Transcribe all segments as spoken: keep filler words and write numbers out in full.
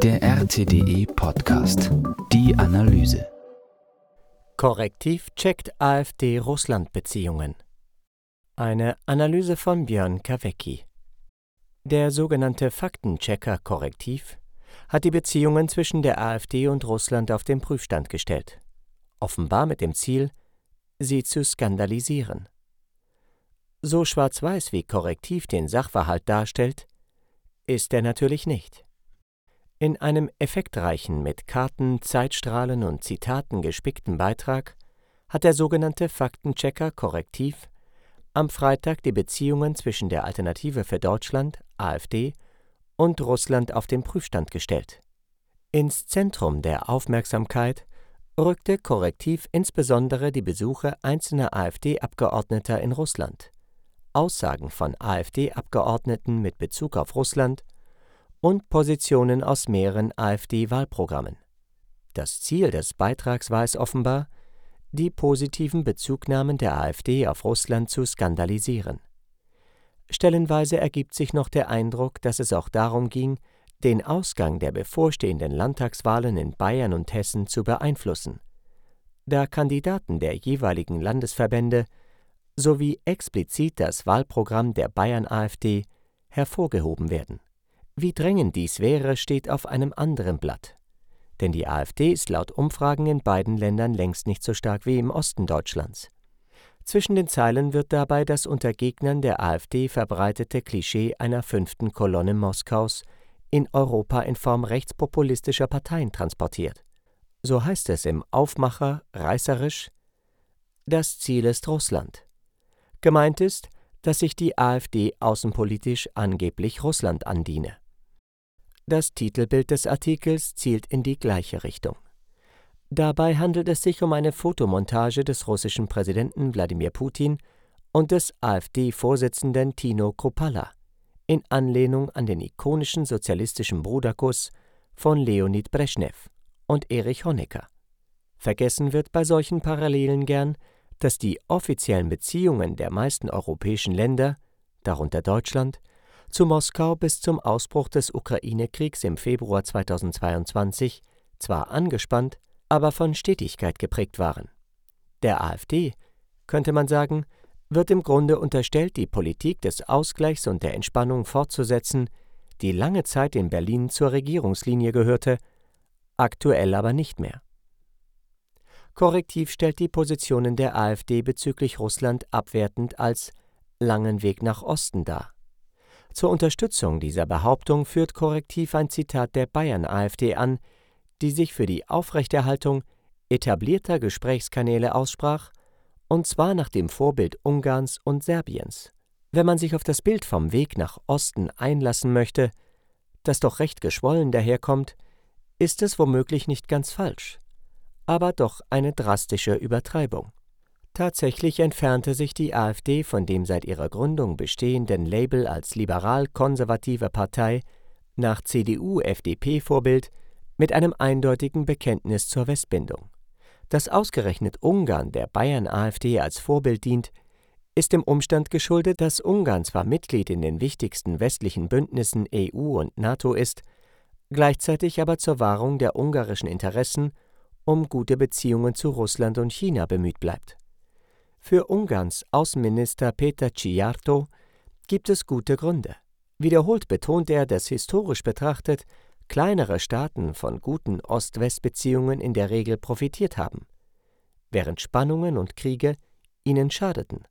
Der R T D E-Podcast. Die Analyse. Korrektiv checkt AfD-Russland-Beziehungen. Eine Analyse von Björn Kawecki. Der sogenannte Faktenchecker Korrektiv hat die Beziehungen zwischen der AfD und Russland auf den Prüfstand gestellt. Offenbar mit dem Ziel, sie zu skandalisieren. So schwarz-weiß wie Korrektiv den Sachverhalt darstellt, ist er natürlich nicht. In einem effektreichen, mit Karten, Zeitstrahlen und Zitaten gespickten Beitrag hat der sogenannte Faktenchecker Korrektiv am Freitag die Beziehungen zwischen der Alternative für Deutschland, AfD, und Russland auf den Prüfstand gestellt. Ins Zentrum der Aufmerksamkeit rückte Korrektiv insbesondere die Besuche einzelner AfD-Abgeordneter in Russland, Aussagen von AfD-Abgeordneten mit Bezug auf Russland und Positionen aus mehreren AfD-Wahlprogrammen. Das Ziel des Beitrags war es offenbar, die positiven Bezugnahmen der AfD auf Russland zu skandalisieren. Stellenweise ergibt sich noch der Eindruck, dass es auch darum ging, den Ausgang der bevorstehenden Landtagswahlen in Bayern und Hessen zu beeinflussen, da Kandidaten der jeweiligen Landesverbände sowie explizit das Wahlprogramm der Bayern-AfD hervorgehoben werden. Wie drängend dies wäre, steht auf einem anderen Blatt. Denn die AfD ist laut Umfragen in beiden Ländern längst nicht so stark wie im Osten Deutschlands. Zwischen den Zeilen wird dabei das unter Gegnern der AfD verbreitete Klischee einer fünften Kolonne Moskaus in Europa in Form rechtspopulistischer Parteien transportiert. So heißt es im Aufmacher reißerisch: Das Ziel ist Russland. Gemeint ist, dass sich die AfD außenpolitisch angeblich Russland andiene. Das Titelbild des Artikels zielt in die gleiche Richtung. Dabei handelt es sich um eine Fotomontage des russischen Präsidenten Wladimir Putin und des AfD-Vorsitzenden Tino Kruppalla in Anlehnung an den ikonischen sozialistischen Bruderkuss von Leonid Breschnew und Erich Honecker. Vergessen wird bei solchen Parallelen gern, dass die offiziellen Beziehungen der meisten europäischen Länder, darunter Deutschland, zu Moskau bis zum Ausbruch des Ukraine-Kriegs im Februar zweitausendzweiundzwanzig zwar angespannt, aber von Stetigkeit geprägt waren. Der AfD, könnte man sagen, wird im Grunde unterstellt, die Politik des Ausgleichs und der Entspannung fortzusetzen, die lange Zeit in Berlin zur Regierungslinie gehörte, aktuell aber nicht mehr. Korrektiv stellt die Positionen der AfD bezüglich Russland abwertend als »langen Weg nach Osten« dar. Zur Unterstützung dieser Behauptung führt Korrektiv ein Zitat der Bayern-AfD an, die sich für die Aufrechterhaltung etablierter Gesprächskanäle aussprach, und zwar nach dem Vorbild Ungarns und Serbiens. Wenn man sich auf das Bild vom Weg nach Osten einlassen möchte, das doch recht geschwollen daherkommt, ist es womöglich nicht ganz falsch, aber doch eine drastische Übertreibung. Tatsächlich entfernte sich die AfD von dem seit ihrer Gründung bestehenden Label als liberal-konservative Partei nach C D U-F D P-Vorbild mit einem eindeutigen Bekenntnis zur Westbindung. Dass ausgerechnet Ungarn der Bayern-AfD als Vorbild dient, ist dem Umstand geschuldet, dass Ungarn zwar Mitglied in den wichtigsten westlichen Bündnissen E U und NATO ist, gleichzeitig aber zur Wahrung der ungarischen Interessen um gute Beziehungen zu Russland und China bemüht bleibt. Für Ungarns Außenminister Péter Szijjártó gibt es gute Gründe. Wiederholt betont er, dass historisch betrachtet kleinere Staaten von guten Ost-West-Beziehungen in der Regel profitiert haben, während Spannungen und Kriege ihnen schadeten.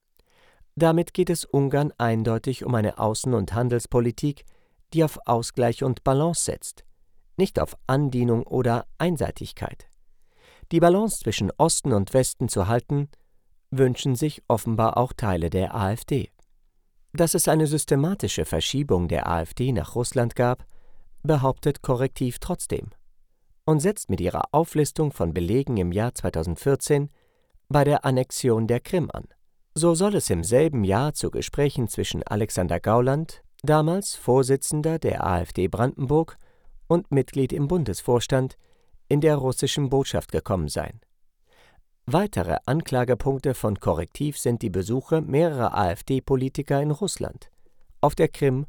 Damit geht es Ungarn eindeutig um eine Außen- und Handelspolitik, die auf Ausgleich und Balance setzt, nicht auf Andienung oder Einseitigkeit. Die Balance zwischen Osten und Westen zu halten, wünschen sich offenbar auch Teile der AfD. Dass es eine systematische Verschiebung der AfD nach Russland gab, behauptet Korrektiv trotzdem und setzt mit ihrer Auflistung von Belegen im Jahr zweitausendvierzehn bei der Annexion der Krim an. So soll es im selben Jahr zu Gesprächen zwischen Alexander Gauland, damals Vorsitzender der AfD Brandenburg und Mitglied im Bundesvorstand, in der russischen Botschaft gekommen sein. Weitere Anklagepunkte von Korrektiv sind die Besuche mehrerer AfD-Politiker in Russland, auf der Krim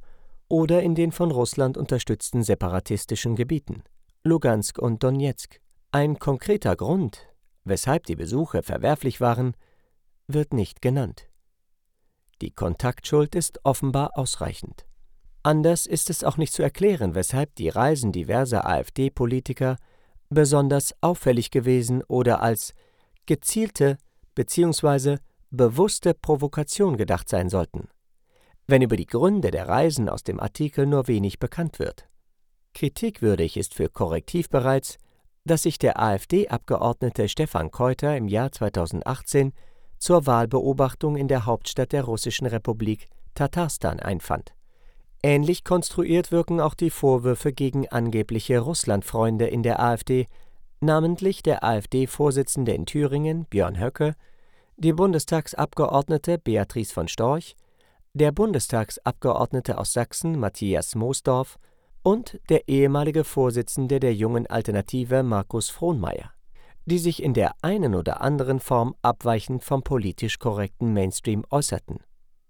oder in den von Russland unterstützten separatistischen Gebieten, Lugansk und Donezk. Ein konkreter Grund, weshalb die Besuche verwerflich waren, wird nicht genannt. Die Kontaktschuld ist offenbar ausreichend. Anders ist es auch nicht zu erklären, weshalb die Reisen diverser AfD-Politiker besonders auffällig gewesen oder als gezielte bzw. bewusste Provokation gedacht sein sollten, wenn über die Gründe der Reisen aus dem Artikel nur wenig bekannt wird. Kritikwürdig ist für Korrektiv bereits, dass sich der AfD-Abgeordnete Stefan Keuter im Jahr zweitausendachtzehn zur Wahlbeobachtung in der Hauptstadt der Russischen Republik Tatarstan einfand. Ähnlich konstruiert wirken auch die Vorwürfe gegen angebliche Russlandfreunde in der AfD, namentlich der AfD-Vorsitzende in Thüringen, Björn Höcke, die Bundestagsabgeordnete Beatrice von Storch, der Bundestagsabgeordnete aus Sachsen, Matthias Moosdorf, und der ehemalige Vorsitzende der Jungen Alternative, Markus Frohnmayer, die sich in der einen oder anderen Form abweichend vom politisch korrekten Mainstream äußerten.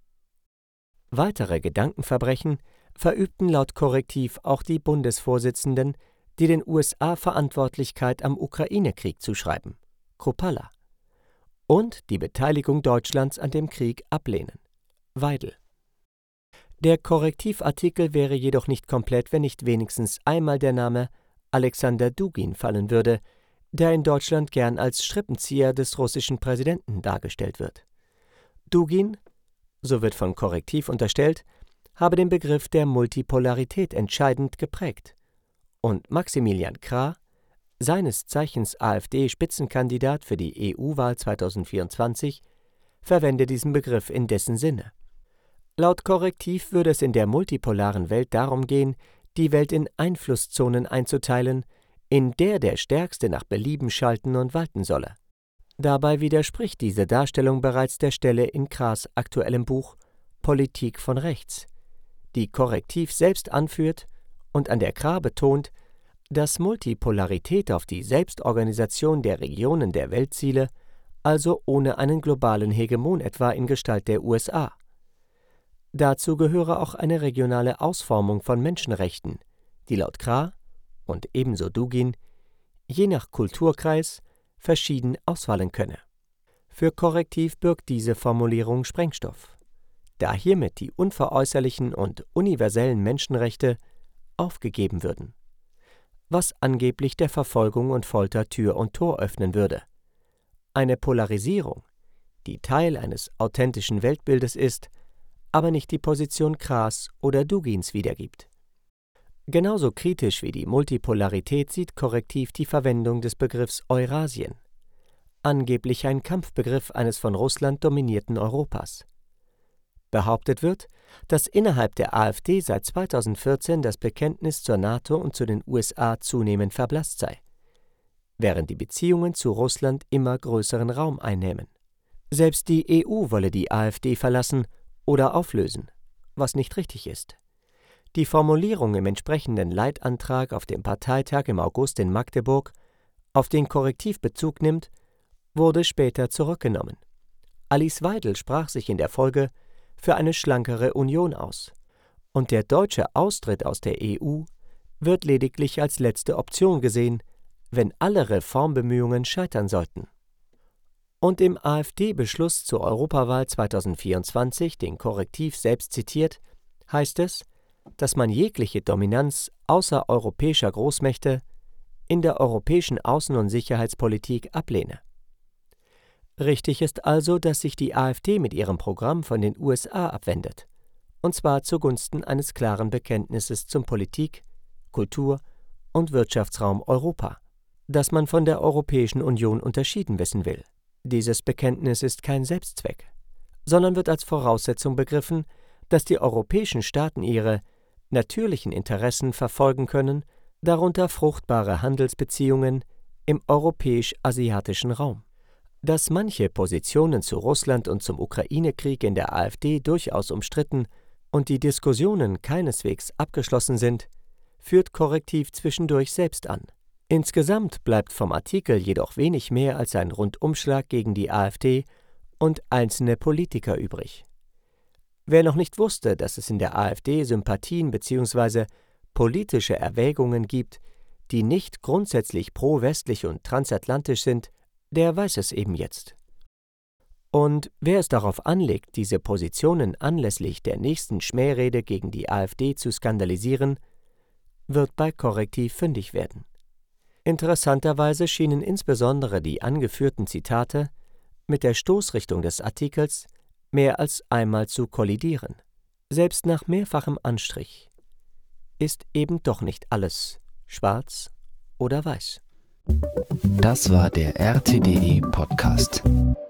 Weitere Gedankenverbrechen verübten laut Korrektiv auch die Bundesvorsitzenden, die den U S A Verantwortlichkeit am Ukraine-Krieg zuschreiben, Kruppalla, und die Beteiligung Deutschlands an dem Krieg ablehnen, Weidel. Der Korrektivartikel wäre jedoch nicht komplett, wenn nicht wenigstens einmal der Name Alexander Dugin fallen würde, der in Deutschland gern als Strippenzieher des russischen Präsidenten dargestellt wird. Dugin, so wird von Korrektiv unterstellt, habe den Begriff der Multipolarität entscheidend geprägt, und Maximilian Krah, seines Zeichens AfD-Spitzenkandidat für die E U-Wahl zweitausendvierundzwanzig, verwende diesen Begriff in dessen Sinne. Laut Korrektiv würde es in der multipolaren Welt darum gehen, die Welt in Einflusszonen einzuteilen, in der der Stärkste nach Belieben schalten und walten solle. Dabei widerspricht diese Darstellung bereits der Stelle in Krahs aktuellem Buch »Politik von Rechts«, die Korrektiv selbst anführt und an der Krah betont, dass Multipolarität auf die Selbstorganisation der Regionen der Welt ziele, also ohne einen globalen Hegemon etwa in Gestalt der U S A. Dazu gehöre auch eine regionale Ausformung von Menschenrechten, die laut Krah und ebenso Dugin je nach Kulturkreis verschieden ausfallen könne. Für Korrektiv birgt diese Formulierung Sprengstoff, da hiermit die unveräußerlichen und universellen Menschenrechte aufgegeben würden, was angeblich der Verfolgung und Folter Tür und Tor öffnen würde. Eine Polarisierung, die Teil eines authentischen Weltbildes ist, aber nicht die Position Krahs oder Dugins wiedergibt. Genauso kritisch wie die Multipolarität sieht Korrektiv die Verwendung des Begriffs Eurasien, angeblich ein Kampfbegriff eines von Russland dominierten Europas. Behauptet wird, dass innerhalb der AfD seit zweitausendvierzehn das Bekenntnis zur NATO und zu den U S A zunehmend verblasst sei, während die Beziehungen zu Russland immer größeren Raum einnähmen. Selbst die E U wolle die AfD verlassen oder auflösen, was nicht richtig ist. Die Formulierung im entsprechenden Leitantrag auf dem Parteitag im August in Magdeburg, auf den Korrektiv Bezug nimmt, wurde später zurückgenommen. Alice Weidel sprach sich in der Folge für eine schlankere Union aus, und der deutsche Austritt aus der E U wird lediglich als letzte Option gesehen, wenn alle Reformbemühungen scheitern sollten. Und im AfD-Beschluss zur Europawahl zweitausendvierundzwanzig, den Korrektiv selbst zitiert, heißt es, dass man jegliche Dominanz außereuropäischer Großmächte in der europäischen Außen- und Sicherheitspolitik ablehne. Richtig ist also, dass sich die AfD mit ihrem Programm von den U S A abwendet, und zwar zugunsten eines klaren Bekenntnisses zum Politik-, Kultur- und Wirtschaftsraum Europa, das man von der Europäischen Union unterschieden wissen will. Dieses Bekenntnis ist kein Selbstzweck, sondern wird als Voraussetzung begriffen, dass die europäischen Staaten ihre natürlichen Interessen verfolgen können, darunter fruchtbare Handelsbeziehungen im europäisch-asiatischen Raum. Dass manche Positionen zu Russland und zum Ukraine-Krieg in der AfD durchaus umstritten und die Diskussionen keineswegs abgeschlossen sind, führt Korrektiv zwischendurch selbst an. Insgesamt bleibt vom Artikel jedoch wenig mehr als ein Rundumschlag gegen die AfD und einzelne Politiker übrig. Wer noch nicht wusste, dass es in der AfD Sympathien bzw. politische Erwägungen gibt, die nicht grundsätzlich pro-westlich und transatlantisch sind, der weiß es eben jetzt. Und wer es darauf anlegt, diese Positionen anlässlich der nächsten Schmährede gegen die AfD zu skandalisieren, wird bei Korrektiv fündig werden. Interessanterweise schienen insbesondere die angeführten Zitate mit der Stoßrichtung des Artikels mehr als einmal zu kollidieren. Selbst nach mehrfachem Anstrich ist eben doch nicht alles schwarz oder weiß. Das war der R T D E Podcast.